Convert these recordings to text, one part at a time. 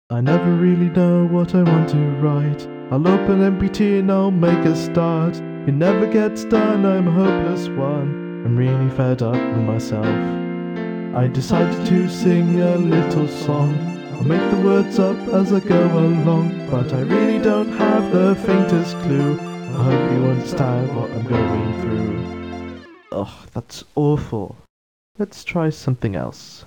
I never really know what I want to write. I'll open MPT and I'll make a start. It never gets done, I'm a hopeless one. I'm really fed up with myself. I decided to sing a little song. I'll make the words up as I go along, but I really don't have the faintest clue. I hope you understand what I'm going through. Ugh, that's awful. Let's try something else.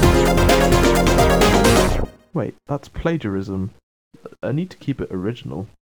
Wait, that's plagiarism. I need to keep it original.